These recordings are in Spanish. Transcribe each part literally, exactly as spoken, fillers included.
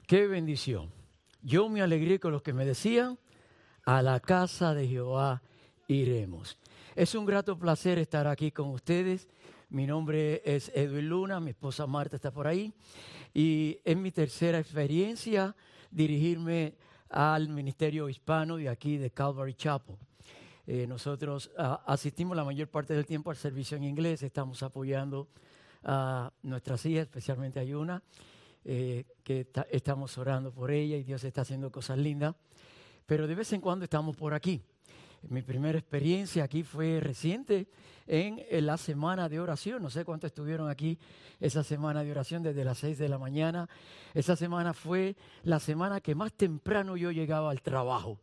Qué bendición. Yo me alegré con los que me decían, a la casa de Jehová iremos. Es un grato placer estar aquí con ustedes. Mi nombre es Edwin Luna, mi esposa Marta está por ahí. Y es mi tercera experiencia dirigirme al ministerio hispano de aquí de Calvary Chapel. Eh, nosotros uh, asistimos la mayor parte del tiempo al servicio en inglés. Estamos apoyando a nuestras hijas, especialmente a Yuna, eh, que ta- estamos orando por ella y Dios está haciendo cosas lindas. Pero de vez en cuando estamos por aquí. Mi primera experiencia aquí fue reciente en, en la semana de oración. No sé cuántos estuvieron aquí esa semana de oración desde las seis de la mañana. Esa semana fue la semana que más temprano yo llegaba al trabajo.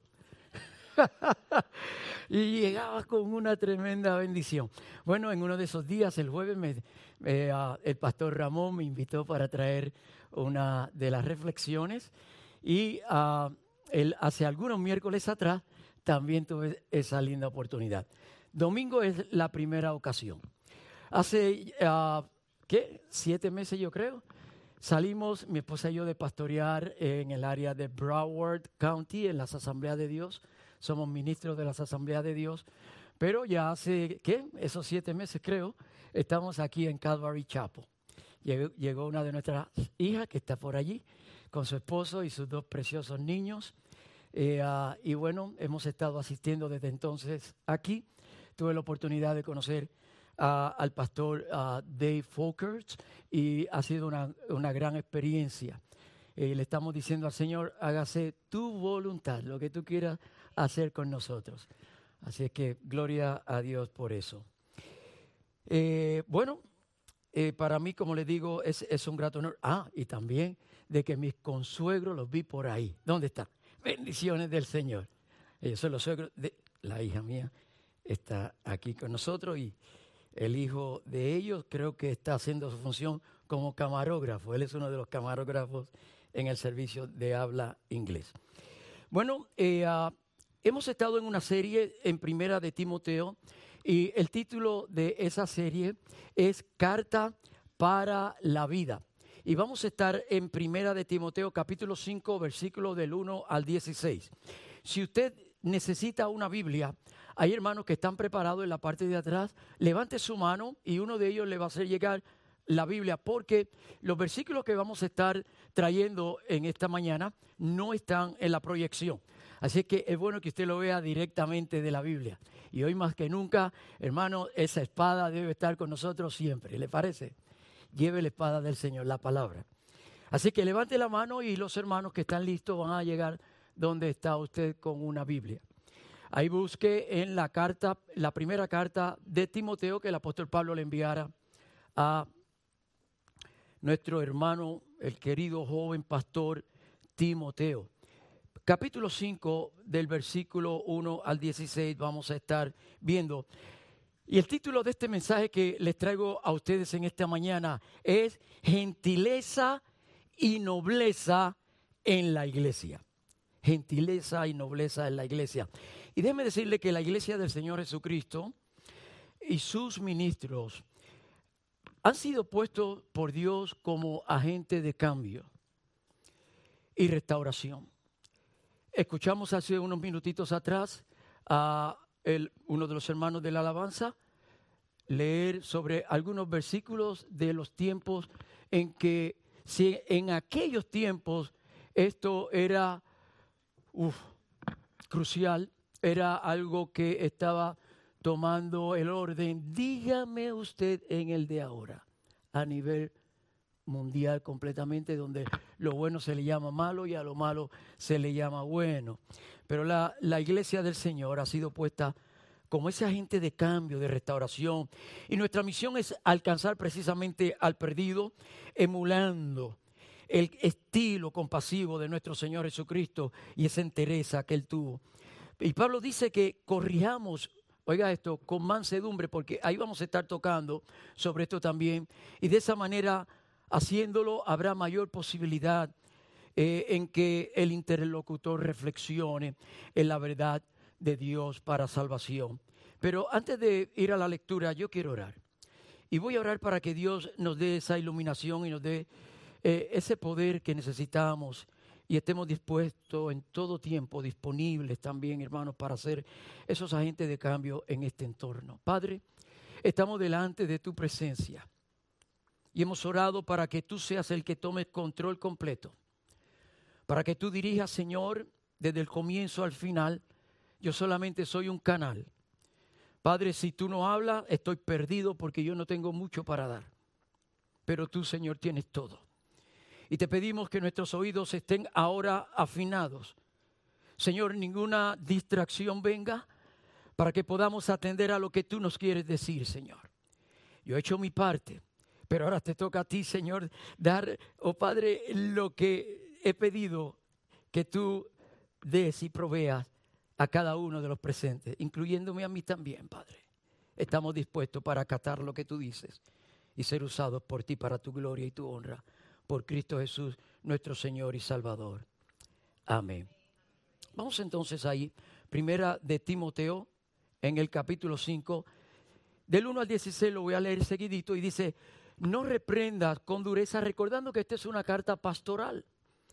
Y llegaba con una tremenda bendición. Bueno, en uno de esos días, el jueves, me, eh, uh, el pastor Ramón me invitó para traer una de las reflexiones. Y uh, el, hace algunos miércoles atrás también tuve esa linda oportunidad. Domingo es la primera ocasión. Hace, uh, ¿qué? Siete meses yo creo. Salimos, mi esposa y yo, de pastorear en el área de Broward County, en las Asambleas de Dios. Somos ministros de las Asambleas de Dios. Pero ya hace, ¿qué? Esos siete meses creo, estamos aquí en Calvary Chapel. Llegó, llegó una de nuestras hijas que está por allí con su esposo y sus dos preciosos niños. Eh, uh, y bueno, hemos estado asistiendo desde entonces aquí. Tuve la oportunidad de conocer uh, al pastor uh, Dave Folkers y ha sido una, una gran experiencia. Eh, le estamos diciendo al Señor, hágase tu voluntad, lo que tú quieras hacer con nosotros. Así es que gloria a Dios por eso. Eh, bueno, eh, para mí, como les digo, es, es un grato honor. Ah, y también de que mis consuegros los vi por ahí. ¿Dónde están? Bendiciones del Señor. Ellos son los suegros de la hija mía. Está aquí con nosotros y el hijo de ellos creo que está haciendo su función como camarógrafo. Él es uno de los camarógrafos en el servicio de habla inglés. Bueno, eh, uh, hemos estado en una serie en Primera de Timoteo y el título de esa serie es Carta para la Vida. Y vamos a estar en Primera de Timoteo capítulo cinco, versículos del uno al dieciséis. Si usted necesita una Biblia, hay hermanos que están preparados en la parte de atrás. Levante su mano y uno de ellos le va a hacer llegar la Biblia, porque los versículos que vamos a estar trayendo en esta mañana no están en la proyección. Así que es bueno que usted lo vea directamente de la Biblia. Y hoy más que nunca, hermano, esa espada debe estar con nosotros siempre. ¿Le parece? Lleve la espada del Señor, la palabra. Así que levante la mano y los hermanos que están listos van a llegar donde está usted con una Biblia. Ahí busque en la carta, la primera carta de Timoteo que el apóstol Pablo le enviara a nuestro hermano, el querido joven pastor Timoteo. Capítulo cinco, del versículo uno al dieciséis, vamos a estar viendo. Y el título de este mensaje que les traigo a ustedes en esta mañana es Gentileza y nobleza en la iglesia. Gentileza y nobleza en la iglesia. Y déjeme decirle que la iglesia del Señor Jesucristo y sus ministros han sido puestos por Dios como agentes de cambio y restauración. Escuchamos hace unos minutitos atrás a el, uno de los hermanos de la alabanza leer sobre algunos versículos de los tiempos en que, si en aquellos tiempos esto era uf, crucial, era algo que estaba tomando el orden, dígame usted en el de ahora, a nivel mundial completamente, donde lo bueno se le llama malo y a lo malo se le llama bueno. Pero la, la iglesia del Señor ha sido puesta como ese agente de cambio, de restauración. Y nuestra misión es alcanzar precisamente al perdido, emulando el estilo compasivo de nuestro Señor Jesucristo y esa entereza que Él tuvo. Y Pablo dice que corrijamos, oiga esto, con mansedumbre, porque ahí vamos a estar tocando sobre esto también. Y de esa manera, haciéndolo, habrá mayor posibilidad eh, en que el interlocutor reflexione en la verdad de Dios para salvación. Pero antes de ir a la lectura, yo quiero orar. Y voy a orar para que Dios nos dé esa iluminación y nos dé eh, ese poder que necesitamos y estemos dispuestos en todo tiempo, disponibles también, hermanos, para ser esos agentes de cambio en este entorno. Padre, estamos delante de tu presencia y hemos orado para que tú seas el que tome control completo, para que tú dirijas, Señor, desde el comienzo al final. Yo solamente soy un canal. Padre, si tú no hablas, estoy perdido porque yo no tengo mucho para dar. Pero tú, Señor, tienes todo. Y te pedimos que nuestros oídos estén ahora afinados. Señor, ninguna distracción venga para que podamos atender a lo que tú nos quieres decir, Señor. Yo he hecho mi parte, pero ahora te toca a ti, Señor, dar, oh Padre, lo que he pedido que tú des y proveas a cada uno de los presentes, incluyéndome a mí también, Padre. Estamos dispuestos para acatar lo que tú dices y ser usados por ti para tu gloria y tu honra, por Cristo Jesús, nuestro Señor y Salvador. Amén. Vamos entonces ahí, primera de Timoteo, en el capítulo cinco, del uno al dieciséis, lo voy a leer seguidito, y dice: no reprendas con dureza, recordando que esta es una carta pastoral.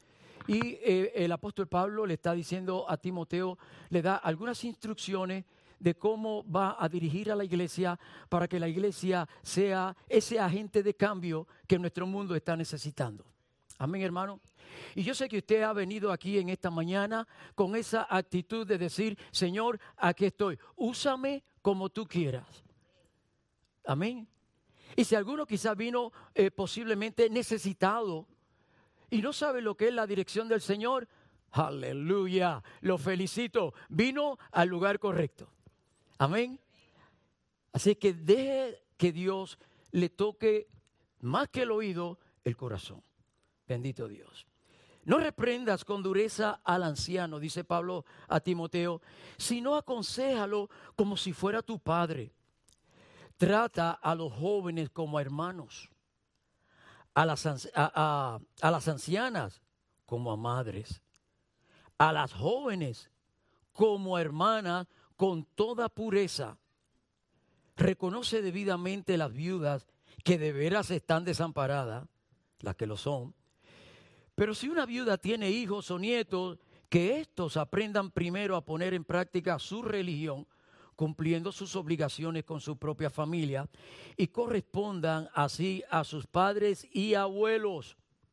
Y eh, el apóstol Pablo le está diciendo a Timoteo, le da algunas instrucciones de cómo va a dirigir a la iglesia para que la iglesia sea ese agente de cambio que nuestro mundo está necesitando. Amén, hermano. Y yo sé que usted ha venido aquí en esta mañana con esa actitud de decir: Señor, aquí estoy, úsame como tú quieras. Amén. Y si alguno quizás vino eh, posiblemente necesitado y no sabe lo que es la dirección del Señor, aleluya, lo felicito, vino al lugar correcto. Amén. Así que deje que Dios le toque más que el oído, el corazón. Bendito Dios. No reprendas con dureza al anciano, dice Pablo a Timoteo, sino aconséjalo como si fuera tu padre. Trata a los jóvenes como hermanos, a las, a, a, a las ancianas como a madres, a las jóvenes como hermanas con toda pureza. Reconoce debidamente las viudas que de veras están desamparadas, las que lo son. Pero si una viuda tiene hijos o nietos, que éstos aprendan primero a poner en práctica su religión, cumpliendo sus obligaciones con su propia familia, y correspondan así a sus padres y abuelos,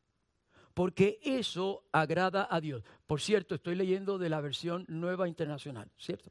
porque eso agrada a Dios. Por cierto, estoy leyendo de la versión Nueva Internacional, ¿cierto?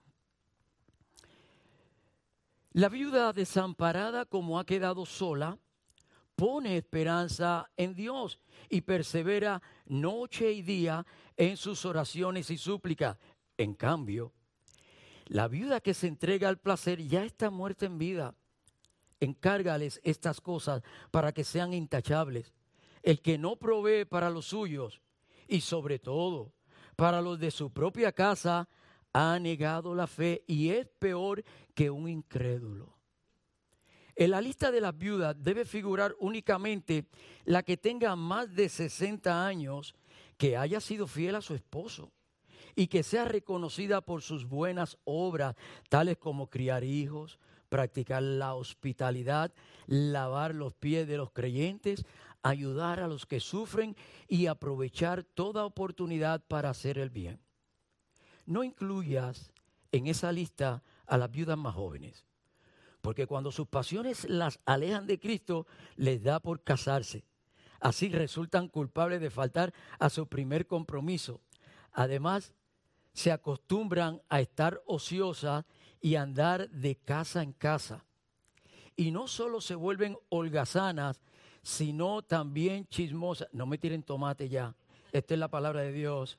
La viuda desamparada, como ha quedado sola, pone esperanza en Dios y persevera noche y día en sus oraciones y súplicas. En cambio, la viuda que se entrega al placer ya está muerta en vida. Encárgales estas cosas para que sean intachables. El que no provee para los suyos y sobre todo para los de su propia casa ha negado la fe y es peor que un incrédulo. En la lista de las viudas debe figurar únicamente la que tenga más de sesenta años, que haya sido fiel a su esposo y que sea reconocida por sus buenas obras, tales como criar hijos, practicar la hospitalidad, lavar los pies de los creyentes, ayudar a los que sufren y aprovechar toda oportunidad para hacer el bien. No incluyas en esa lista a las viudas más jóvenes, porque cuando sus pasiones las alejan de Cristo, les da por casarse. Así resultan culpables de faltar a su primer compromiso. Además, se acostumbran a estar ociosas y andar de casa en casa. Y no solo se vuelven holgazanas, sino también chismosas. No me tiren tomate ya. Esta es la palabra de Dios.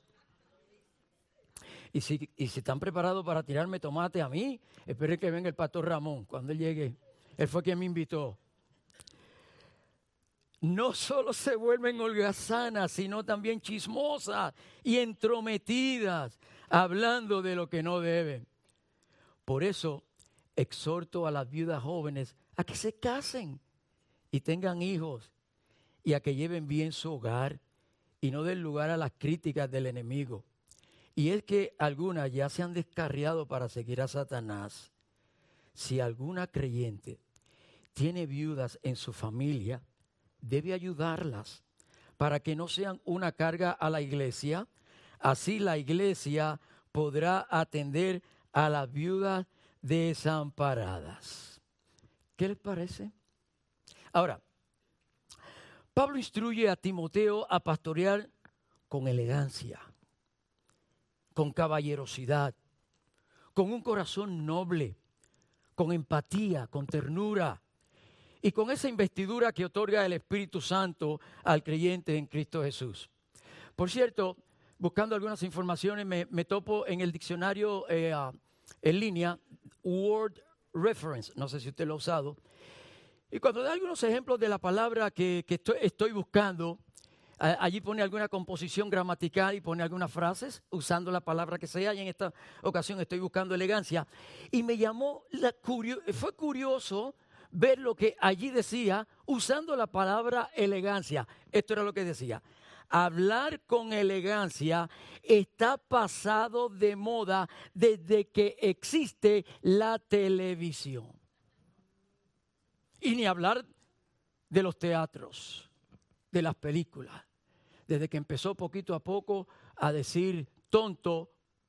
Y si, y si están preparados para tirarme tomate a mí, esperen que venga el pastor Ramón cuando él llegue. Él fue quien me invitó. No solo se vuelven holgazanas, sino también chismosas y entrometidas, hablando de lo que no deben. Por eso exhorto a las viudas jóvenes a que se casen y tengan hijos y a que lleven bien su hogar y no den lugar a las críticas del enemigo. Y es que algunas ya se han descarriado para seguir a Satanás. Si alguna creyente tiene viudas en su familia, debe ayudarlas para que no sean una carga a la iglesia. Así la iglesia podrá atender a las viudas desamparadas. ¿Qué les parece? Ahora, Pablo instruye a Timoteo a pastorear con elegancia, con caballerosidad, con un corazón noble, con empatía, con ternura y con esa investidura que otorga el Espíritu Santo al creyente en Cristo Jesús. Por cierto, buscando algunas informaciones, me, me topo en el diccionario eh, uh, en línea, Word Reference, no sé si usted lo ha usado, y cuando da algunos ejemplos de la palabra que, que estoy, estoy buscando, a, allí pone alguna composición gramatical y pone algunas frases usando la palabra que sea, y en esta ocasión estoy buscando elegancia, y me llamó, la curio, fue curioso ver lo que allí decía usando la palabra elegancia. Esto era lo que decía: hablar con elegancia está pasado de moda desde que existe la televisión. Y ni hablar de los teatros, de las películas. Desde que empezó poquito a poco a decir tonto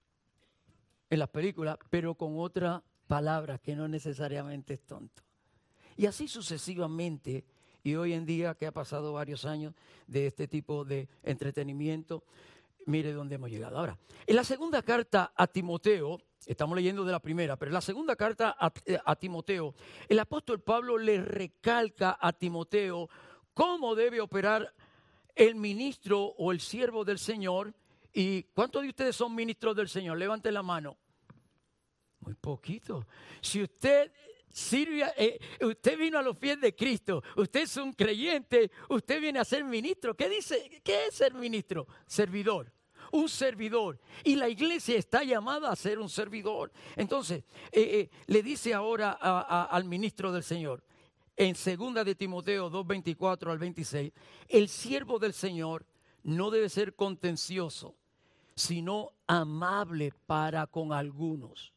en las películas, pero con otra palabra que no necesariamente es tonto. Y así sucesivamente. Y hoy en día, que ha pasado varios años de este tipo de entretenimiento, mire dónde hemos llegado. Ahora, en la segunda carta a Timoteo, estamos leyendo de la primera, pero en la segunda carta a, a Timoteo, el apóstol Pablo le recalca a Timoteo cómo debe operar el ministro o el siervo del Señor. ¿Y cuántos de ustedes son ministros del Señor? Levanten la mano. Muy poquito. Si usted... Sirve, eh, usted vino a los pies de Cristo, usted es un creyente, usted viene a ser ministro. ¿Qué dice? ¿Qué es ser ministro? Servidor, un servidor. Y la iglesia está llamada a ser un servidor. Entonces, eh, eh, le dice ahora a, a, al ministro del Señor, en segunda de Timoteo dos, veinticuatro al veintiséis, el siervo del Señor no debe ser contencioso, sino amable para con algunos.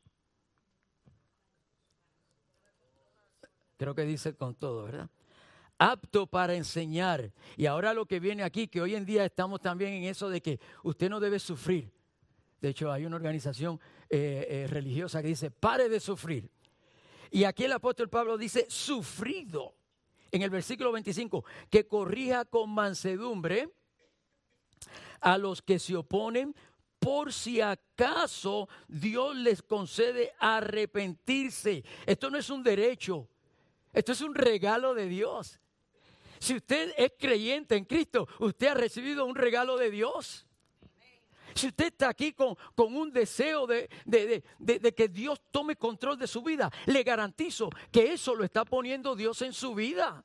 Creo que dice con todo, ¿verdad? Apto para enseñar. Y ahora lo que viene aquí, que hoy en día estamos también en eso de que usted no debe sufrir. De hecho, hay una organización eh, eh, religiosa que dice, pare de sufrir. Y aquí el apóstol Pablo dice, sufrido. En el versículo veinticinco, que corrija con mansedumbre a los que se oponen, por si acaso Dios les concede arrepentirse. Esto no es un derecho. Esto es un regalo de Dios. Si usted es creyente en Cristo, usted ha recibido un regalo de Dios. Si usted está aquí con, con un deseo de, de, de, de, de que Dios tome control de su vida, le garantizo que eso lo está poniendo Dios en su vida.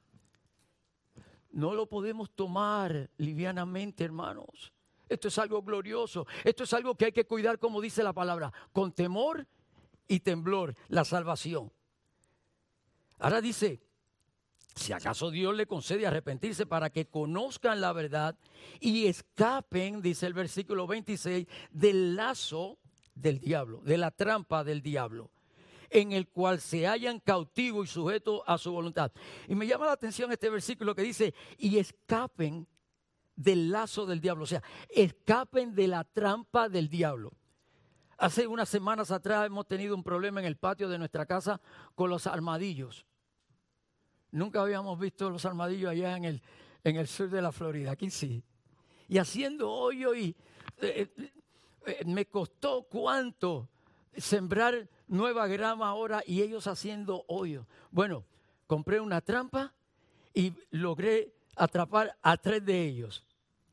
No lo podemos tomar livianamente, hermanos. Esto es algo glorioso. Esto es algo que hay que cuidar, como dice la palabra, con temor y temblor, la salvación. Ahora dice, si acaso Dios le concede arrepentirse para que conozcan la verdad y escapen, dice el versículo veintiséis, del lazo del diablo, de la trampa del diablo, en el cual se hallan cautivos y sujetos a su voluntad. Y me llama la atención este versículo que dice, y escapen del lazo del diablo, o sea, escapen de la trampa del diablo. Hace unas semanas atrás hemos tenido un problema en el patio de nuestra casa con los armadillos. Nunca habíamos visto los armadillos allá en el, en el sur de la Florida, aquí sí. Y haciendo hoyo y eh, eh, me costó cuánto sembrar nueva grama ahora y ellos haciendo hoyo. Bueno, compré una trampa y logré atrapar a tres de ellos.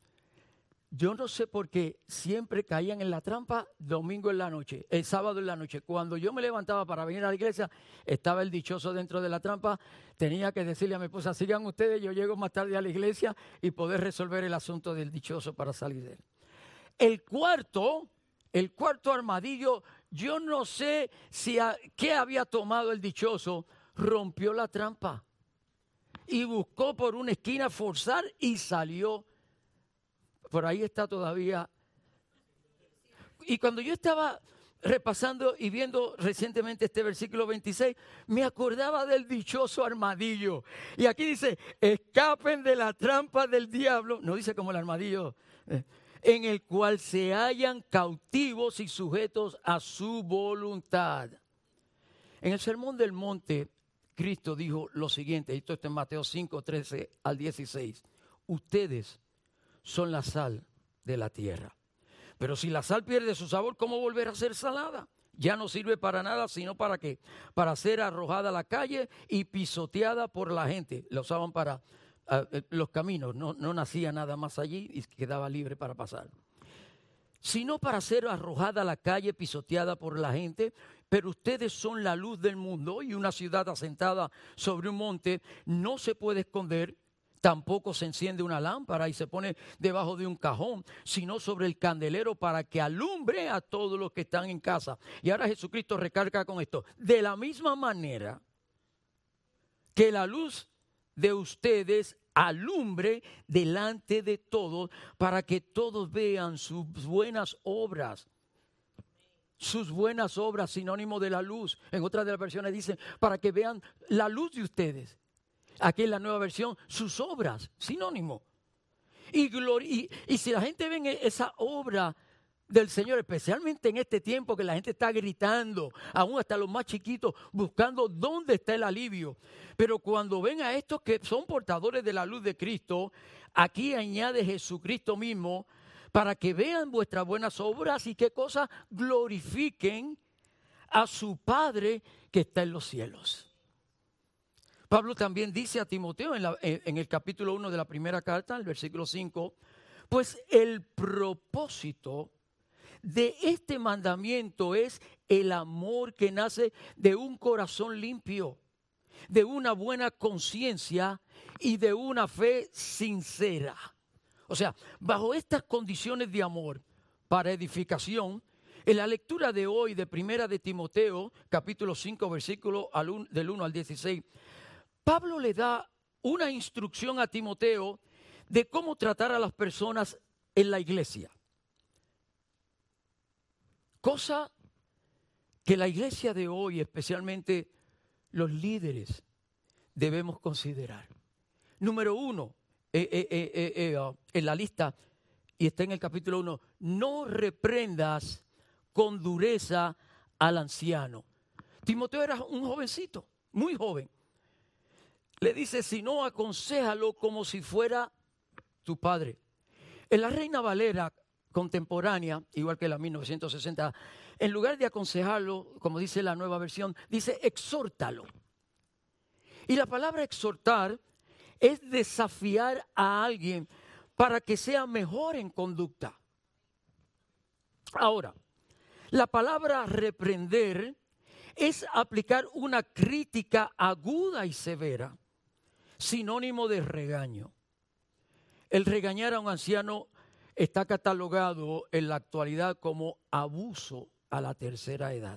Yo no sé por qué siempre caían en la trampa domingo en la noche, el sábado en la noche. Cuando yo me levantaba para venir a la iglesia, estaba el dichoso dentro de la trampa. Tenía que decirle a mi esposa, sigan ustedes, yo llego más tarde a la iglesia y poder resolver el asunto del dichoso para salir de él. El cuarto, el cuarto armadillo, yo no sé si a, qué había tomado el dichoso, rompió la trampa y buscó por una esquina forzar y salió. Por ahí está todavía. Y cuando yo estaba repasando y viendo recientemente este versículo veintiséis, me acordaba del dichoso armadillo. Y aquí dice, escapen de la trampa del diablo. No dice como el armadillo, eh, en el cual se hallan cautivos y sujetos a su voluntad. En el Sermón del Monte, Cristo dijo lo siguiente, esto está en Mateo cinco, trece al dieciséis. Ustedes son la sal de la tierra. Pero si la sal pierde su sabor, ¿cómo volver a ser salada? Ya no sirve para nada, sino para qué? Para ser arrojada a la calle y pisoteada por la gente. La usaban para uh, los caminos, no, no nacía nada más allí y quedaba libre para pasar. Sino para ser arrojada a la calle, pisoteada por la gente. Pero ustedes son la luz del mundo, y una ciudad asentada sobre un monte no se puede esconder. Tampoco se enciende una lámpara y se pone debajo de un cajón, sino sobre el candelero para que alumbre a todos los que están en casa. Y ahora Jesucristo recarga con esto. De la misma manera que la luz de ustedes alumbre delante de todos, para que todos vean sus buenas obras. Sus buenas obras, sinónimo de la luz. En otras de las versiones dicen, para que vean la luz de ustedes. Aquí en la nueva versión, sus obras, sinónimo. Y, glori- y, y si la gente ve esa obra del Señor, especialmente en este tiempo que la gente está gritando, aún hasta los más chiquitos, buscando dónde está el alivio. Pero cuando ven a estos que son portadores de la luz de Cristo, aquí añade Jesucristo mismo, para que vean vuestras buenas obras y qué cosas glorifiquen a su Padre que está en los cielos. Pablo también dice a Timoteo en, la, en el capítulo uno de la primera carta, el versículo cinco, pues el propósito de este mandamiento es el amor que nace de un corazón limpio, de una buena conciencia y de una fe sincera. O sea, bajo estas condiciones de amor para edificación, en la lectura de hoy de Primera de Timoteo, capítulo cinco, versículo del uno al dieciséis, Pablo le da una instrucción a Timoteo de cómo tratar a las personas en la iglesia. Cosa que la iglesia de hoy, especialmente los líderes, debemos considerar. Número uno, eh, eh, eh, eh, eh, uh, en la lista, y está en el capítulo uno, no reprendas con dureza al anciano. Timoteo era un jovencito, muy joven. Le dice, si no, aconséjalo como si fuera tu padre. En la Reina Valera contemporánea, igual que la mil novecientos sesenta, en lugar de aconsejarlo, como dice la nueva versión, dice exhórtalo. Y la palabra exhortar es desafiar a alguien para que sea mejor en conducta. Ahora, la palabra reprender es aplicar una crítica aguda y severa, sinónimo de regaño. El regañar a un anciano está catalogado en la actualidad como abuso a la tercera edad.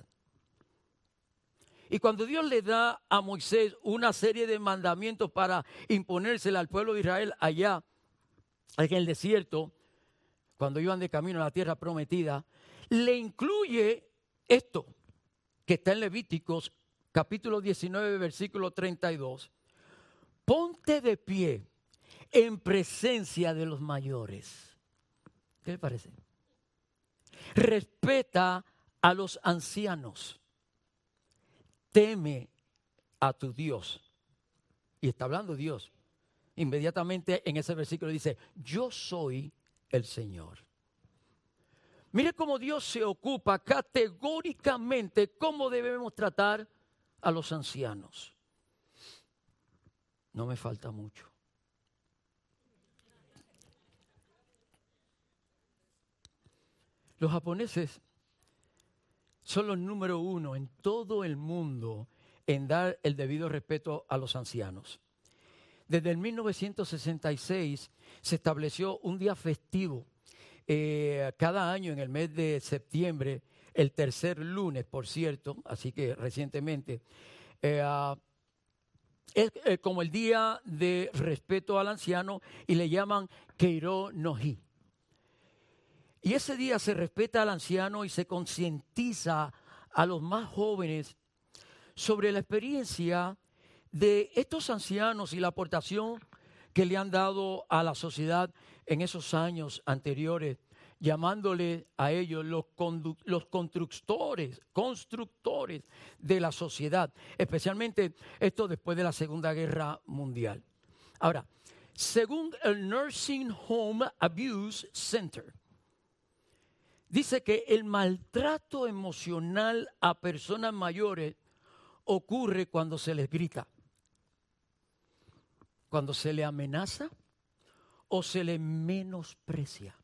Y cuando Dios le da a Moisés una serie de mandamientos para imponérsela al pueblo de Israel allá en el desierto, cuando iban de camino a la tierra prometida, le incluye esto que está en Levíticos capítulo diecinueve, versículo treinta y dos. Ponte de pie en presencia de los mayores. ¿Qué le parece? Respeta a los ancianos. Teme a tu Dios. Y está hablando Dios. Inmediatamente en ese versículo dice, yo soy el Señor. Mire cómo Dios se ocupa categóricamente cómo debemos tratar a los ancianos. No me falta mucho. Los japoneses son los número uno en todo el mundo en dar el debido respeto a los ancianos. Desde el mil novecientos sesenta y seis se estableció un día festivo eh, cada año en el mes de septiembre, el tercer lunes, por cierto, así que recientemente, eh, uh, es eh, como el día de respeto al anciano y le llaman Keiro no Hi. Y ese día se respeta al anciano y se concientiza a los más jóvenes sobre la experiencia de estos ancianos y la aportación que le han dado a la sociedad en esos años anteriores, llamándole a ellos los, condu- los constructores, constructores de la sociedad, especialmente esto después de la Segunda Guerra Mundial. Ahora, según el Nursing Home Abuse Center, dice que el maltrato emocional a personas mayores ocurre cuando se les grita, cuando se le amenaza o se le menosprecia.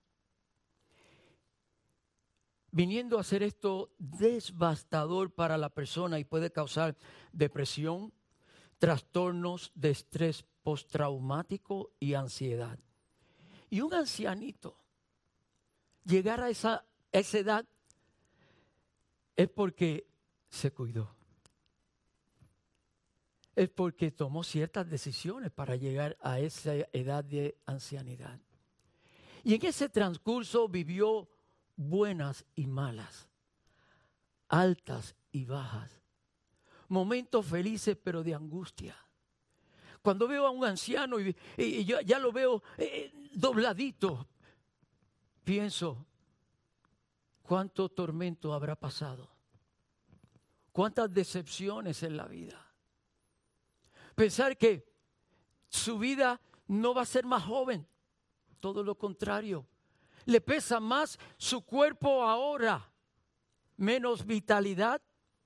Viniendo a ser esto devastador para la persona y puede causar depresión, trastornos de estrés postraumático y ansiedad. Y un ancianito llegar a esa, a esa edad es porque se cuidó. Es porque tomó ciertas decisiones para llegar a esa edad de ancianidad. Y en ese transcurso vivió buenas y malas, altas y bajas, momentos felices pero de angustia. Cuando veo a un anciano y, y, y yo ya lo veo eh, dobladito, pienso, ¿cuánto tormento habrá pasado? ¿Cuántas decepciones en la vida? Pensar que su vida no va a ser más joven, todo lo contrario. Le pesa más su cuerpo ahora, menos vitalidad.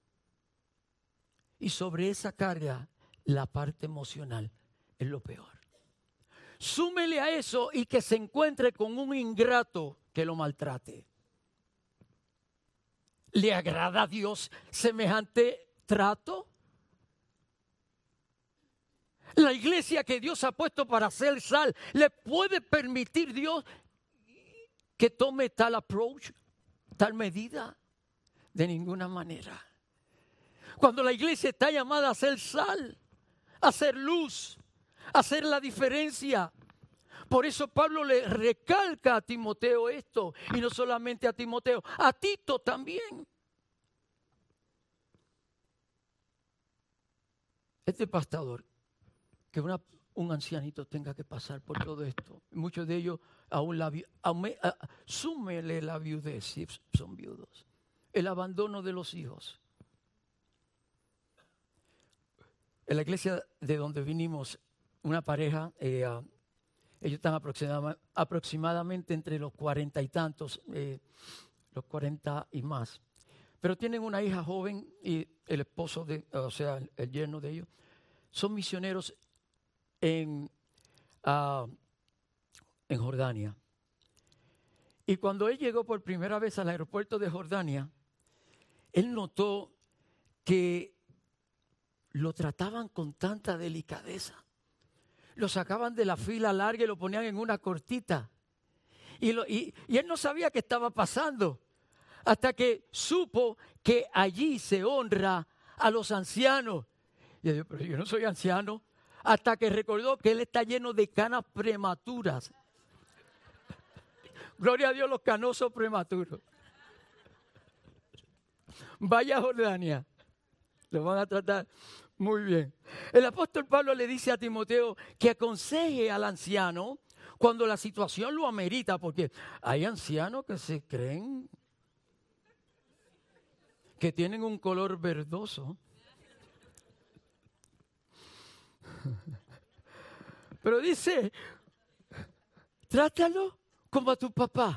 Y sobre esa carga, la parte emocional es lo peor. Súmele a eso y que se encuentre con un ingrato que lo maltrate. ¿Le agrada a Dios semejante trato? La iglesia que Dios ha puesto para hacer sal, ¿le puede permitir Dios que tome tal approach, tal medida? De ninguna manera. Cuando la iglesia está llamada a hacer sal, a hacer luz, a hacer la diferencia. Por eso Pablo le recalca a Timoteo esto, y no solamente a Timoteo, a Tito también. Este pastor, que una, un ancianito tenga que pasar por todo esto. Muchos de ellos aún la aún, a, súmele la viudez si son viudos. El abandono de los hijos. En la iglesia de donde vinimos, una pareja, eh, uh, ellos están aproximada, aproximadamente entre los cuarenta y tantos, eh, los cuarenta y más. Pero tienen una hija joven y el esposo, de, o sea, el, el yerno de ellos, son misioneros En, uh, en Jordania. Y cuando él llegó por primera vez al aeropuerto de Jordania, él notó que lo trataban con tanta delicadeza. Lo sacaban de la fila larga y lo ponían en una cortita. Y, lo, y, y él no sabía qué estaba pasando hasta que supo que allí se honra a los ancianos. Y yo, pero yo no soy anciano. Hasta que recordó que él está lleno de canas prematuras. Gloria a Dios, los canosos prematuros. Vaya a Jordania. Lo van a tratar muy bien. El apóstol Pablo le dice a Timoteo que aconseje al anciano cuando la situación lo amerita, porque hay ancianos que se creen que tienen un color verdoso. Pero dice, trátalo como a tu papá.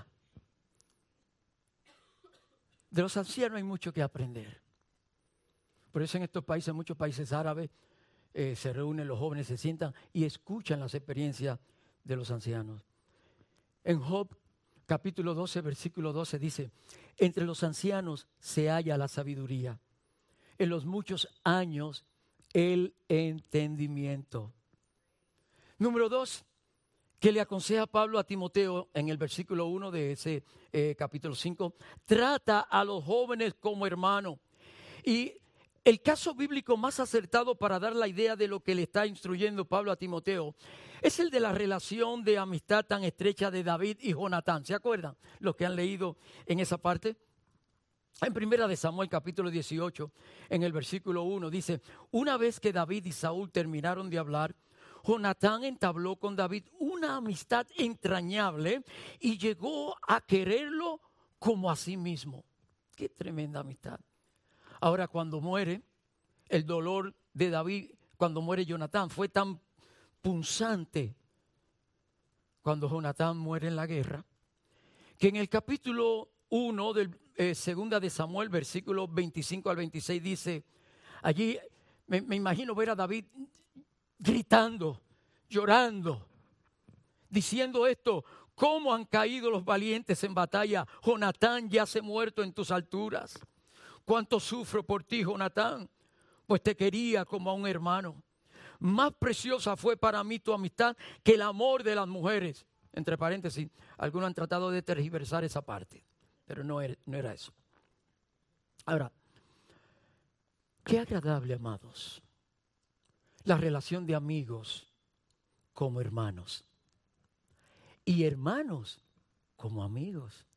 De los ancianos hay mucho que aprender. Por eso en estos países, en muchos países árabes, eh, se reúnen los jóvenes, se sientan y escuchan las experiencias de los ancianos. En Job, capítulo doce, versículo doce, dice, entre los ancianos se halla la sabiduría, en los muchos años el entendimiento. Número dos, que le aconseja Pablo a Timoteo en el versículo uno de ese eh, capítulo cinco, trata a los jóvenes como hermanos. Y el caso bíblico más acertado para dar la idea de lo que le está instruyendo Pablo a Timoteo es el de la relación de amistad tan estrecha de David y Jonatán. ¿Se acuerdan los que han leído en esa parte? En primera de Samuel capítulo dieciocho, en el versículo uno, dice: una vez que David y Saúl terminaron de hablar, Jonatán entabló con David una amistad entrañable y llegó a quererlo como a sí mismo. ¡Qué tremenda amistad! Ahora, cuando muere, el dolor de David, cuando muere Jonatán, fue tan punzante cuando Jonatán muere en la guerra, que en el capítulo uno del eh, segunda de Samuel, versículos veinticinco al veintiséis, dice, allí me, me imagino ver a David gritando, llorando, diciendo esto: ¿cómo han caído los valientes en batalla? Jonatán yace muerto en tus alturas. ¿Cuánto sufro por ti, Jonatán? Pues te quería como a un hermano. Más preciosa fue para mí tu amistad que el amor de las mujeres. Entre paréntesis, algunos han tratado de tergiversar esa parte, pero no era, no era eso. Ahora, qué agradable, amados, la relación de amigos como hermanos y hermanos como amigos.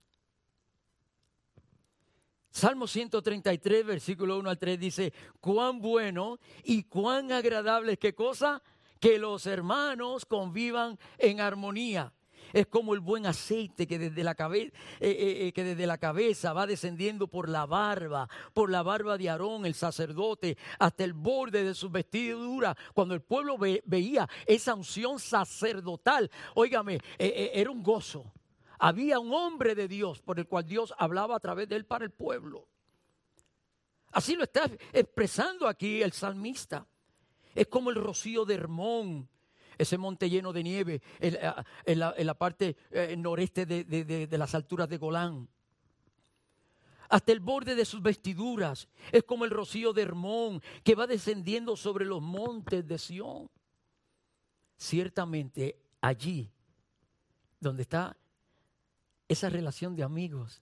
Salmo ciento treinta y tres, versículo uno al tres dice: cuán bueno y cuán agradable es, ¿qué cosa? Que los hermanos convivan en armonía. Es como el buen aceite que desde la cabeza, eh, eh, que desde la cabeza va descendiendo por la barba, por la barba de Aarón, el sacerdote, hasta el borde de sus vestiduras. Cuando el pueblo ve, veía esa unción sacerdotal, óigame, eh, eh, era un gozo. Había un hombre de Dios por el cual Dios hablaba a través de él para el pueblo. Así lo está expresando aquí el salmista. Es como el rocío de Hermón, ese monte lleno de nieve en, en, la, en la parte eh, noreste de, de, de, de las alturas de Golán. Hasta el borde de sus vestiduras es como el rocío de Hermón que va descendiendo sobre los montes de Sión. Ciertamente allí donde está esa relación de amigos,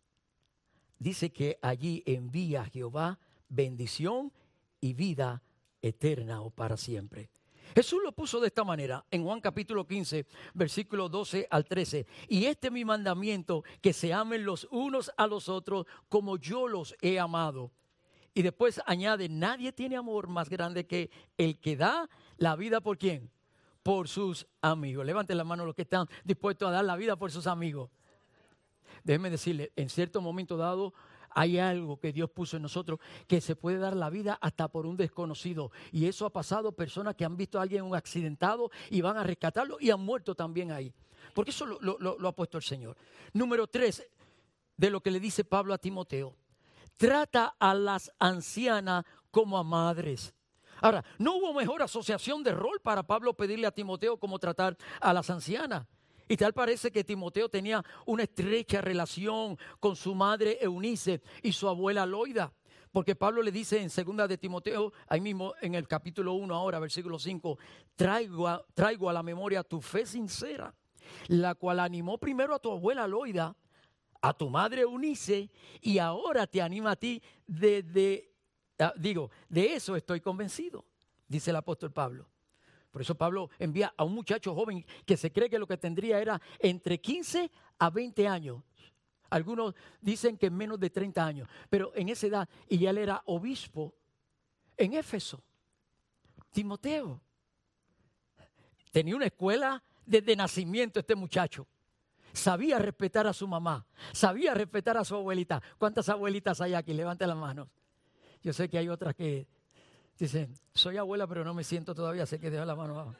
dice que allí envía Jehová bendición y vida eterna o para siempre. Jesús lo puso de esta manera en Juan capítulo quince, versículos doce al trece. Y este es mi mandamiento, que se amen los unos a los otros como yo los he amado. Y después añade: nadie tiene amor más grande que el que da la vida ¿por quién? Por sus amigos. Levanten la mano los que están dispuestos a dar la vida por sus amigos. Déjeme decirle, en cierto momento dado, hay algo que Dios puso en nosotros que se puede dar la vida hasta por un desconocido. Y eso ha pasado, personas que han visto a alguien un accidentado y van a rescatarlo y han muerto también ahí. Porque eso lo, lo, lo ha puesto el Señor. Número tres, de lo que le dice Pablo a Timoteo: trata a las ancianas como a madres. Ahora, no hubo mejor asociación de rol para Pablo pedirle a Timoteo cómo tratar a las ancianas. Y tal parece que Timoteo tenía una estrecha relación con su madre Eunice y su abuela Loida. Porque Pablo le dice en segunda de Timoteo, ahí mismo en el capítulo uno ahora, versículo cinco, traigo a, traigo a la memoria tu fe sincera, la cual animó primero a tu abuela Loida, a tu madre Eunice, y ahora te anima a ti de, de uh, digo, de eso estoy convencido, dice el apóstol Pablo. Por eso Pablo envía a un muchacho joven que se cree que lo que tendría era entre quince a veinte años. Algunos dicen que menos de treinta años, pero en esa edad, y ya él era obispo en Éfeso. Timoteo tenía una escuela desde nacimiento este muchacho. Sabía respetar a su mamá, sabía respetar a su abuelita. ¿Cuántas abuelitas hay aquí? Levanten las manos. Yo sé que hay otras que dicen: soy abuela, pero no me siento todavía, sé que dejo la mano abajo.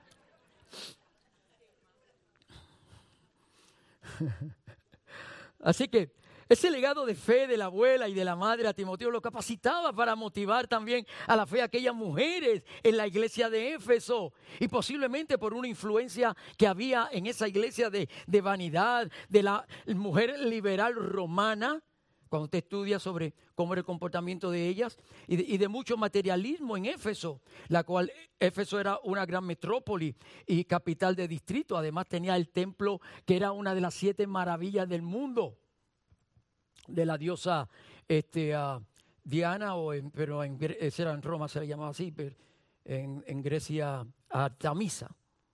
Así que ese legado de fe de la abuela y de la madre a Timoteo lo capacitaba para motivar también a la fe a aquellas mujeres en la iglesia de Éfeso. Y posiblemente por una influencia que había en esa iglesia de, de vanidad, de la mujer liberal romana, cuando usted estudia sobre cómo era el comportamiento de ellas, y de, y de mucho materialismo en Éfeso, la cual Éfeso era una gran metrópoli y capital de distrito. Además tenía el templo que era una de las siete maravillas del mundo, de la diosa este, uh, Diana, o en, pero en, era en Roma se le llamaba así, pero en, en Grecia Artemisa.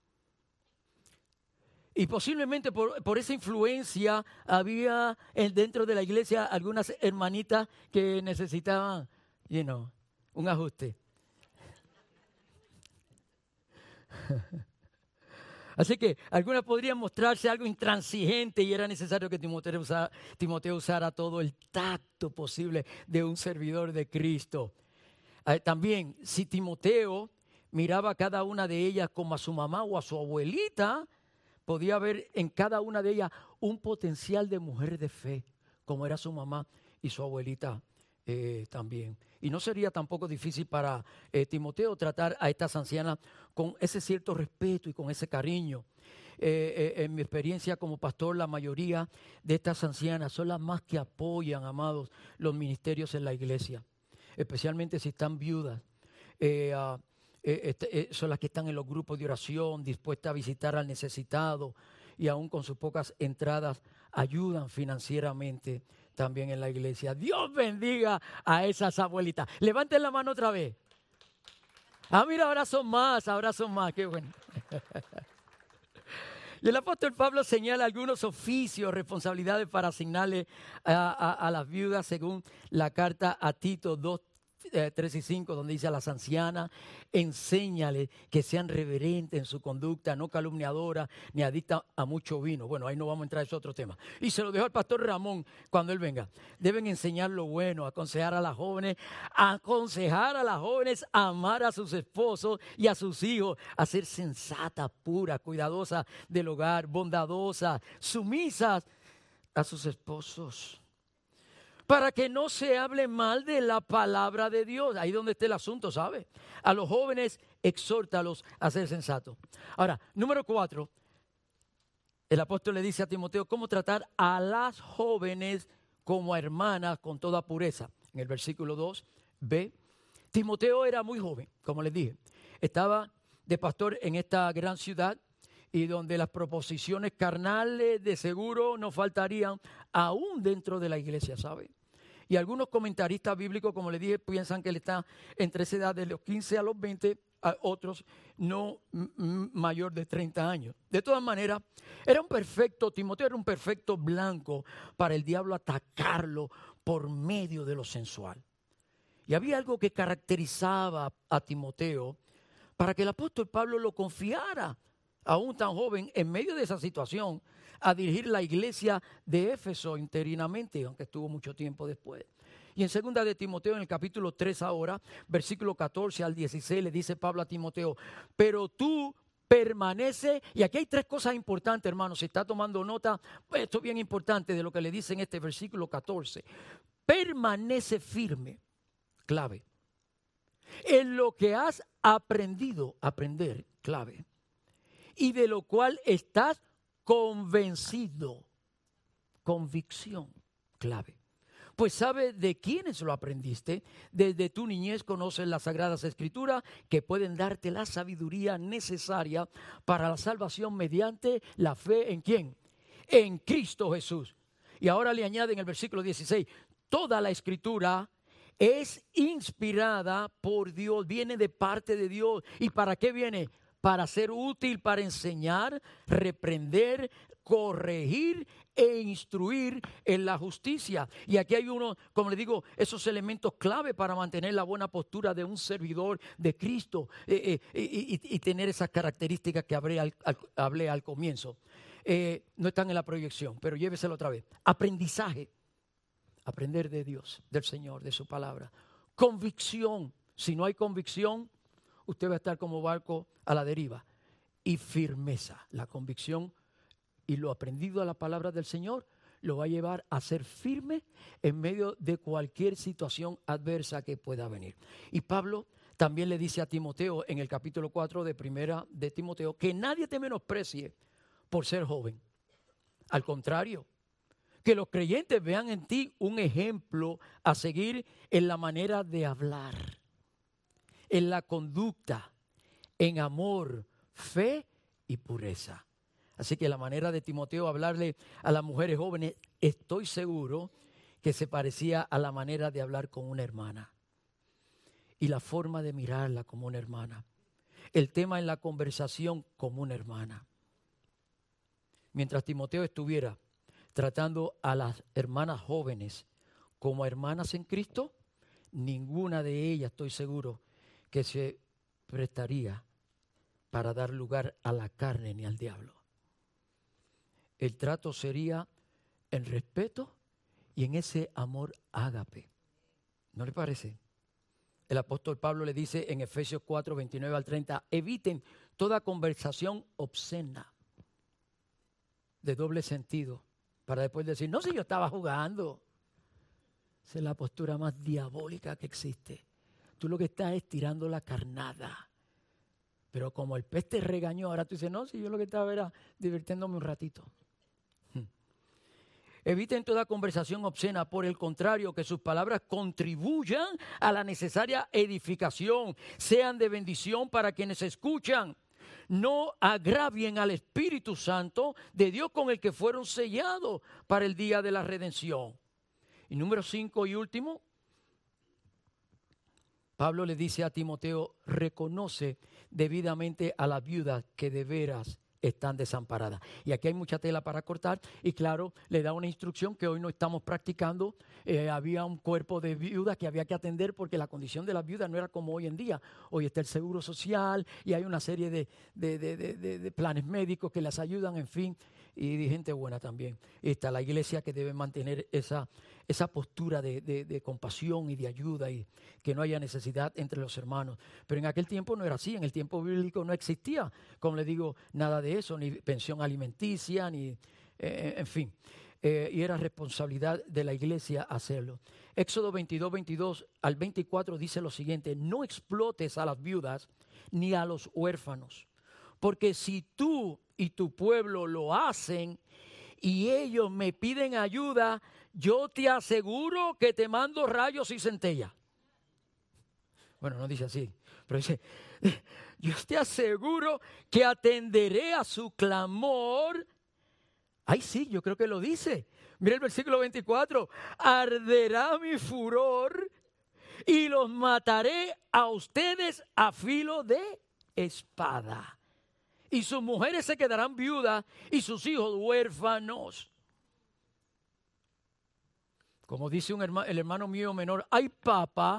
Y posiblemente por, por esa influencia había dentro de la iglesia algunas hermanitas que necesitaban, you know, un ajuste. Así que algunas podrían mostrarse algo intransigente y era necesario que Timoteo usara, Timoteo usara todo el tacto posible de un servidor de Cristo. Eh, también, si Timoteo miraba a cada una de ellas como a su mamá o a su abuelita, podía ver en cada una de ellas un potencial de mujer de fe, como era su mamá y su abuelita eh, también. Y no sería tampoco difícil para eh, Timoteo tratar a estas ancianas con ese cierto respeto y con ese cariño. Eh, eh, en mi experiencia como pastor, la mayoría de estas ancianas son las más que apoyan, amados, los ministerios en la iglesia, especialmente si están viudas. Eh, uh, eh, este, eh, son las que están en los grupos de oración, dispuestas a visitar al necesitado y aún con sus pocas entradas ayudan financieramente también en la iglesia. Dios bendiga a esas abuelitas. Levanten la mano otra vez. Ah, mira, ahora son más, ahora son más. Qué bueno. Y el apóstol Pablo señala algunos oficios, responsabilidades para asignarle a, a, a las viudas según la carta a Tito dos, tres y cinco, donde dice a las ancianas, enséñale que sean reverentes en su conducta, no calumniadoras, ni adictas a mucho vino. Bueno, ahí no vamos a entrar, es otro tema. Y se lo dejo al pastor Ramón cuando él venga. Deben enseñar lo bueno, aconsejar a las jóvenes, aconsejar a las jóvenes a amar a sus esposos y a sus hijos, a ser sensatas, puras, cuidadosas del hogar, bondadosas, sumisas a sus esposos, para que no se hable mal de la palabra de Dios. Ahí donde está el asunto, ¿sabe? A los jóvenes, exhórtalos a ser sensatos. Ahora, número cuatro, el apóstol le dice a Timoteo cómo tratar a las jóvenes como a hermanas con toda pureza. En el versículo dos, B, Timoteo era muy joven, como les dije. Estaba de pastor en esta gran ciudad y donde las proposiciones carnales de seguro no faltarían aún dentro de la iglesia, ¿sabe? Y algunos comentaristas bíblicos, como les dije, piensan que él está entre esa edad de los quince a los veinte, a otros no m- mayor de treinta años. De todas maneras, era un perfecto, Timoteo era un perfecto blanco para el diablo atacarlo por medio de lo sensual. Y había algo que caracterizaba a Timoteo para que el apóstol Pablo lo confiara, aún tan joven, en medio de esa situación, a dirigir la iglesia de Éfeso interinamente, aunque estuvo mucho tiempo después. Y en segunda de Timoteo, en el capítulo tres ahora, versículo catorce al dieciséis, le dice Pablo a Timoteo, pero tú permanece, y aquí hay tres cosas importantes, hermanos, si está tomando nota, pues esto es bien importante de lo que le dice en este versículo catorce. Permanece firme, clave, en lo que has aprendido, aprender, clave, y de lo cual estás convencido, convicción, clave. Pues sabe de quiénes lo aprendiste. Desde tu niñez conoces las Sagradas Escrituras que pueden darte la sabiduría necesaria para la salvación mediante la fe en ¿quién? En Cristo Jesús. Y ahora le añade en el versículo dieciséis, toda la Escritura es inspirada por Dios, viene de parte de Dios. ¿Y para qué viene? Para ser útil, para enseñar, reprender, corregir e instruir en la justicia. Y aquí hay uno, como le digo, esos elementos clave para mantener la buena postura de un servidor de Cristo eh, eh, y, y, y tener esas características que hablé al, al, hablé al comienzo. Eh, no están en la proyección, pero lléveselo otra vez. Aprendizaje, aprender de Dios, del Señor, de su palabra. Convicción, si no hay convicción, usted va a estar como barco a la deriva. Y firmeza, la convicción y lo aprendido a la palabra del Señor lo va a llevar a ser firme en medio de cualquier situación adversa que pueda venir. Y Pablo también le dice a Timoteo en el capítulo cuatro de primera de Timoteo que nadie te menosprecie por ser joven. Al contrario, que los creyentes vean en ti un ejemplo a seguir en la manera de hablar, en la conducta, en amor, fe y pureza. Así que la manera de Timoteo hablarle a las mujeres jóvenes, estoy seguro que se parecía a la manera de hablar con una hermana y la forma de mirarla como una hermana. El tema en la conversación como una hermana. Mientras Timoteo estuviera tratando a las hermanas jóvenes como hermanas en Cristo, ninguna de ellas, estoy seguro, que se prestaría para dar lugar a la carne ni al diablo. El trato sería en respeto y en ese amor ágape. ¿No le parece? El apóstol Pablo le dice en Efesios cuatro, veintinueve al treinta, eviten toda conversación obscena de doble sentido, para después decir, no, si yo estaba jugando. Esa es la postura más diabólica que existe. Tú lo que estás es tirando la carnada. Pero como el pez te regañó, ahora tú dices, no, si yo lo que estaba era divirtiéndome un ratito. Hmm. Eviten toda conversación obscena, por el contrario, que sus palabras contribuyan a la necesaria edificación, sean de bendición para quienes escuchan. No agravien al Espíritu Santo de Dios con el que fueron sellados para el día de la redención. Y número cinco y último, Pablo le dice a Timoteo, reconoce debidamente a las viudas que de veras están desamparadas. Y aquí hay mucha tela para cortar y claro, le da una instrucción que hoy no estamos practicando. Eh, había un cuerpo de viudas que había que atender porque la condición de las viudas no era como hoy en día. Hoy está el seguro social y hay una serie de, de, de, de, de, de planes médicos que las ayudan, en fin, y de gente buena también. Y está la iglesia que debe mantener esa, esa postura de, de, de compasión y de ayuda y que no haya necesidad entre los hermanos. Pero en aquel tiempo no era así, en el tiempo bíblico no existía, como le digo, nada de eso, ni pensión alimenticia, ni, eh, en fin, eh, y era responsabilidad de la iglesia hacerlo. Éxodo veintidós, veintidós al veinticuatro dice lo siguiente, no explotes a las viudas ni a los huérfanos, porque si tú y tu pueblo lo hacen y ellos me piden ayuda, yo te aseguro que te mando rayos y centellas. Bueno, no dice así, pero dice, yo te aseguro que atenderé a su clamor. Ay, sí, yo creo que lo dice. Mira el versículo veinticuatro. Arderá mi furor y los mataré a ustedes a filo de espada. Y sus mujeres se quedarán viudas y sus hijos huérfanos. Como dice un hermano, el hermano mío menor, ay papá.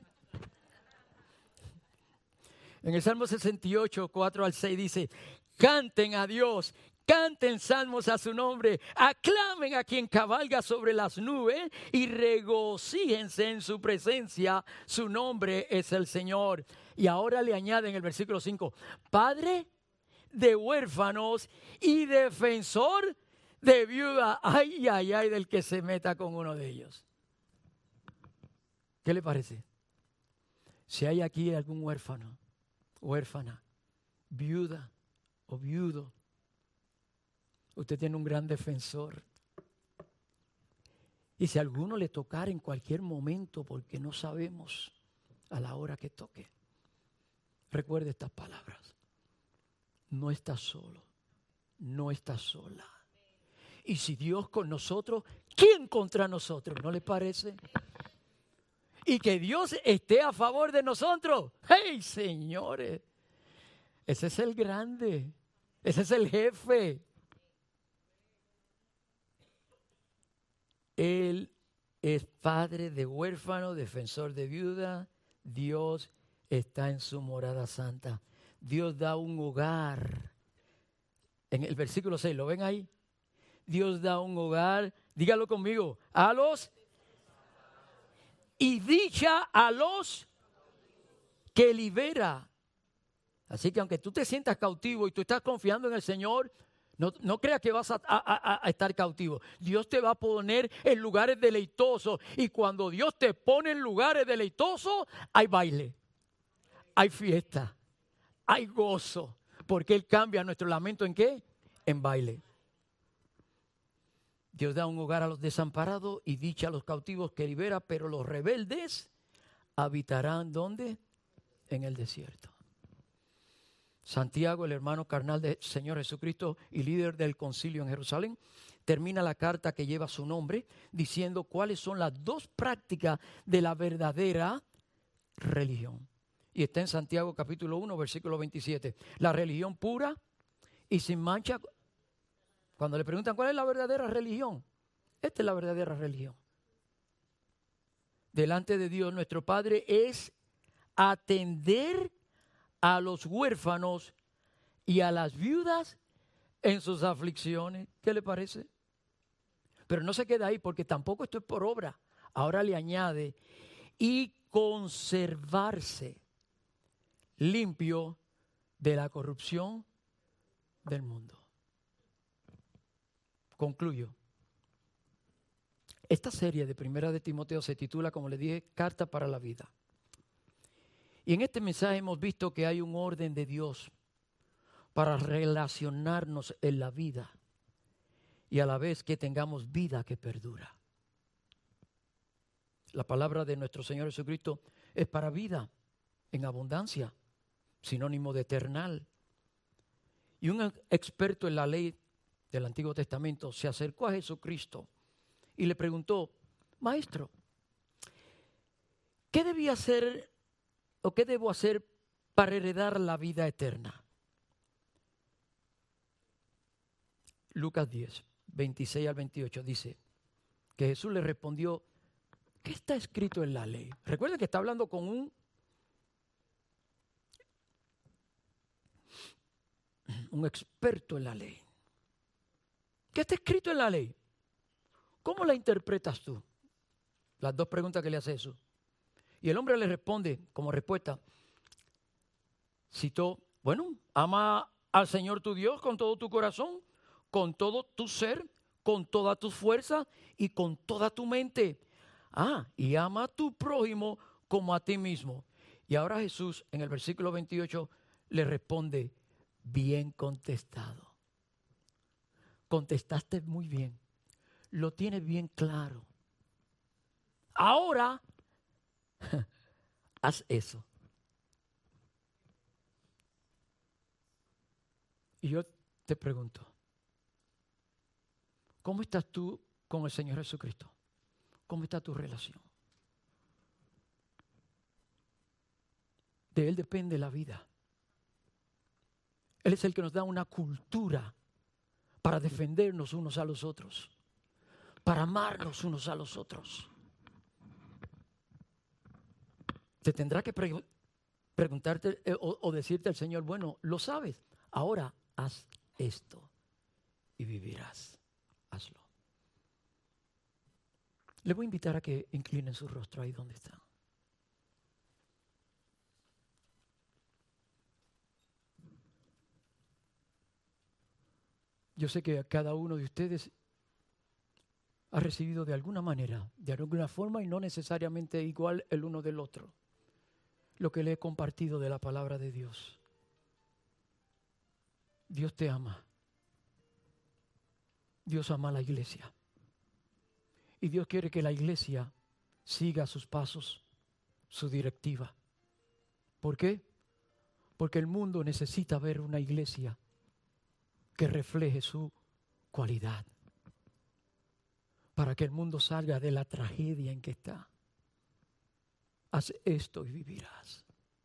En el Salmo sesenta y ocho, cuatro al seis dice, canten a Dios, canten salmos a su nombre, aclamen a quien cabalga sobre las nubes y regocíjense en su presencia, su nombre es el Señor. Y ahora le añade en el versículo cinco, Padre de huérfanos y defensor de viuda. Ay, ay, ay del que se meta con uno de ellos. ¿Qué le parece? Si hay aquí algún huérfano, huérfana, viuda o viudo, usted tiene un gran defensor. Y si a alguno le tocara en cualquier momento, porque no sabemos a la hora que toque, recuerde estas palabras. No estás solo, no estás sola. Y si Dios con nosotros, ¿quién contra nosotros? ¿No le parece? Y que Dios esté a favor de nosotros. ¡Hey, señores! Ese es el grande, ese es el jefe. Él es padre de huérfano, defensor de viuda. Dios está en su morada santa. Dios da un hogar. En el versículo seis, ¿lo ven ahí? Dios da un hogar, dígalo conmigo, a los y dicha a los que libera. Así que aunque tú te sientas cautivo y tú estás confiando en el Señor, no, no creas que vas a, a, a estar cautivo. Dios te va a poner en lugares deleitosos y cuando Dios te pone en lugares deleitosos, hay baile, hay fiesta, hay gozo, porque Él cambia nuestro lamento ¿en qué? En baile. Dios da un hogar a los desamparados y dicha a los cautivos que libera, pero los rebeldes habitarán ¿dónde? En el desierto. Santiago, el hermano carnal del Señor Jesucristo y líder del concilio en Jerusalén, termina la carta que lleva su nombre diciendo cuáles son las dos prácticas de la verdadera religión. Y está en Santiago capítulo uno, versículo veintisiete. La religión pura y sin mancha. Cuando le preguntan cuál es la verdadera religión, esta es la verdadera religión. Delante de Dios nuestro Padre es atender a los huérfanos y a las viudas en sus aflicciones. ¿Qué le parece? Pero no se queda ahí, porque tampoco esto es por obra. Ahora le añade, y conservarse limpio de la corrupción del mundo. Concluyo. Esta serie de Primera de Timoteo se titula, como le dije, Carta para la Vida. Y en este mensaje hemos visto que hay un orden de Dios para relacionarnos en la vida y a la vez que tengamos vida que perdura. La palabra de nuestro Señor Jesucristo es para vida en abundancia, sinónimo de eternal. Y un experto en la ley del Antiguo Testamento se acercó a Jesucristo y le preguntó, Maestro, ¿qué debía hacer o qué debo hacer para heredar la vida eterna? Lucas diez, veintiséis al veintiocho dice que Jesús le respondió, ¿qué está escrito en la ley? Recuerden que está hablando con un, un experto en la ley. ¿Qué está escrito en la ley? ¿Cómo la interpretas tú? Las dos preguntas que le hace Jesús. Y el hombre le responde como respuesta, citó, bueno, ama al Señor tu Dios con todo tu corazón, con todo tu ser, con toda tu fuerza y con toda tu mente. Ah, y ama a tu prójimo como a ti mismo. Y ahora Jesús en el versículo veintiocho le responde, bien contestado. Contestaste muy bien. Lo tienes bien claro. Ahora, haz eso. Y yo te pregunto, ¿cómo estás tú con el Señor Jesucristo? ¿Cómo está tu relación? De Él depende la vida. Él es el que nos da una cultura para defendernos unos a los otros, para amarnos unos a los otros. Te tendrá que pre- preguntarte eh, o, o decirte al Señor, bueno, lo sabes, ahora haz esto y vivirás. Hazlo. Le voy a invitar a que inclinen su rostro ahí donde está. Yo sé que cada uno de ustedes ha recibido de alguna manera, de alguna forma y no necesariamente igual el uno del otro, lo que le he compartido de la palabra de Dios. Dios te ama. Dios ama a la iglesia. Y Dios quiere que la iglesia siga sus pasos, su directiva. ¿Por qué? Porque el mundo necesita ver una iglesia que refleje su cualidad. Para que el mundo salga de la tragedia en que está. Haz esto y vivirás.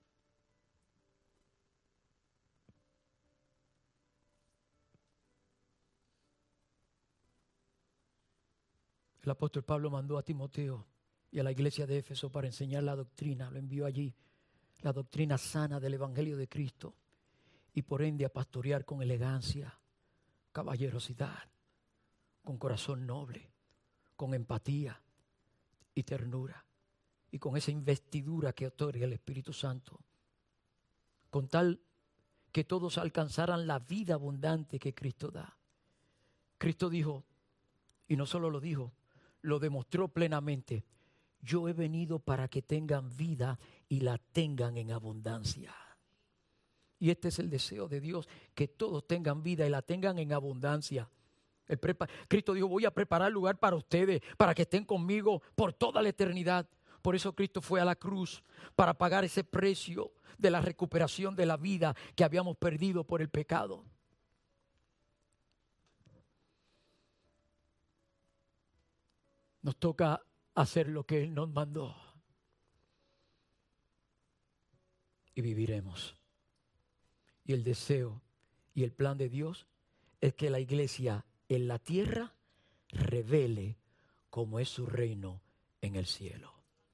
El apóstol Pablo mandó a Timoteo y a la iglesia de Éfeso para enseñar la doctrina. Lo envió allí, la doctrina sana del Evangelio de Cristo. Y por ende a pastorear con elegancia, caballerosidad, con corazón noble, con empatía y ternura. Y con esa investidura que otorga el Espíritu Santo. Con tal que todos alcanzaran la vida abundante que Cristo da. Cristo dijo, y no solo lo dijo, lo demostró plenamente. Yo he venido para que tengan vida y la tengan en abundancia. Y este es el deseo de Dios, que todos tengan vida y la tengan en abundancia. El prepa- Cristo dijo, voy a preparar lugar para ustedes, para que estén conmigo por toda la eternidad. Por eso Cristo fue a la cruz, para pagar ese precio de la recuperación de la vida que habíamos perdido por el pecado. Nos toca hacer lo que Él nos mandó. Y viviremos. Y el deseo y el plan de Dios es que la iglesia en la tierra revele cómo es su reino en el cielo.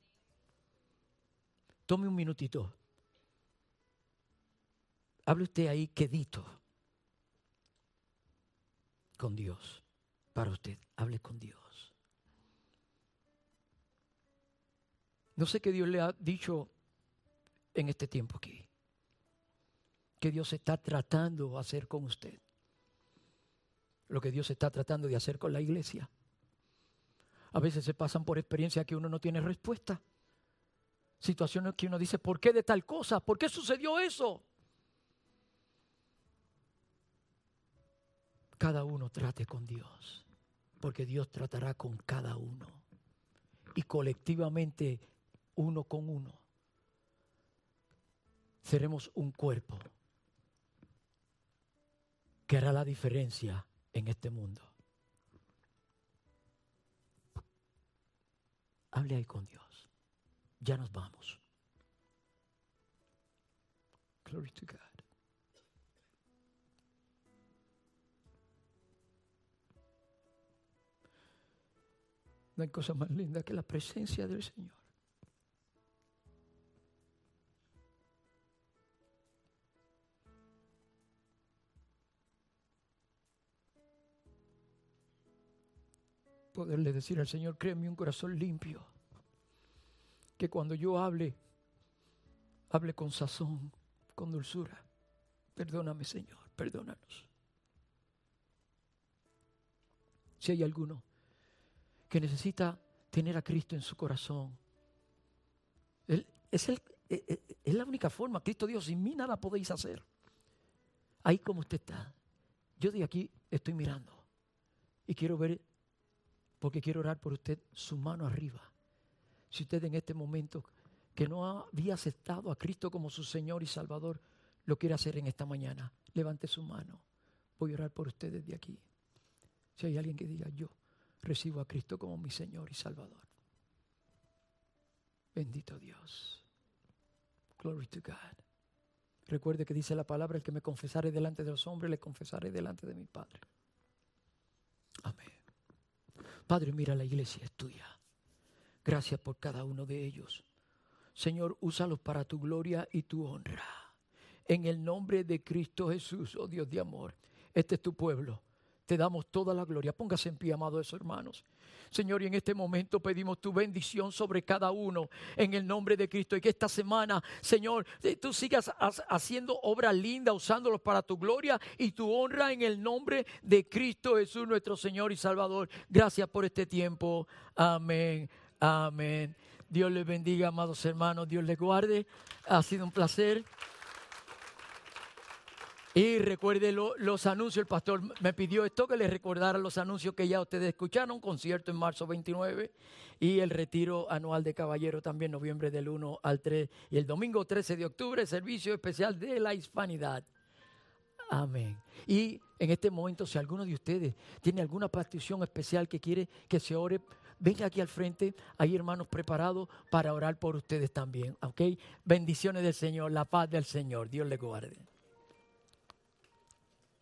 Tome un minutito. Hable usted ahí quedito con Dios. Para usted, hable con Dios. No sé qué Dios le ha dicho en este tiempo aquí. Que Dios está tratando de hacer con usted. Lo que Dios está tratando de hacer con la iglesia. A veces se pasan por experiencias que uno no tiene respuesta. Situaciones que uno dice, ¿por qué de tal cosa? ¿Por qué sucedió eso? Cada uno trate con Dios. Porque Dios tratará con cada uno. Y colectivamente, uno con uno, seremos un cuerpo que hará la diferencia en este mundo. Hable ahí con Dios. Ya nos vamos. Glory to God. No hay cosa más linda que la presencia del Señor. Poderle decir al Señor, créeme un corazón limpio. Que cuando yo hable, hable con sazón, con dulzura. Perdóname, Señor, perdónanos. Si hay alguno que necesita tener a Cristo en su corazón, Él, es, el, es, es la única forma. Cristo dijo, sin mí nada podéis hacer. Ahí como usted está. Yo de aquí estoy mirando y quiero ver, porque quiero orar por usted, su mano arriba. Si usted en este momento que no había aceptado a Cristo como su Señor y Salvador, lo quiere hacer en esta mañana, levante su mano. Voy a orar por usted desde aquí. Si hay alguien que diga, yo recibo a Cristo como mi Señor y Salvador. Bendito Dios. Glory to God. Recuerde que dice la palabra, el que me confesare delante de los hombres, le confesaré delante de mi Padre. Amén. Padre, mira, la iglesia es tuya. Gracias por cada uno de ellos. Señor, úsalos para tu gloria y tu honra. En el nombre de Cristo Jesús, oh Dios de amor, este es tu pueblo. Te damos toda la gloria. Póngase en pie, amados hermanos. Señor, y en este momento pedimos tu bendición sobre cada uno en el nombre de Cristo. Y que esta semana, Señor, tú sigas haciendo obras lindas, usándolos para tu gloria y tu honra en el nombre de Cristo Jesús, nuestro Señor y Salvador. Gracias por este tiempo. Amén. Amén. Dios les bendiga, amados hermanos. Dios les guarde. Ha sido un placer. Y recuerde lo, los anuncios, el pastor me pidió esto, que les recordara los anuncios que ya ustedes escucharon, concierto en marzo veintinueve y el retiro anual de Caballero también noviembre del uno al tres y el domingo trece de octubre, servicio especial de la hispanidad. Amén. Y en este momento, si alguno de ustedes tiene alguna petición especial que quiere que se ore, venga aquí al frente, hay hermanos preparados para orar por ustedes también, ¿ok? Bendiciones del Señor, la paz del Señor, Dios les guarde.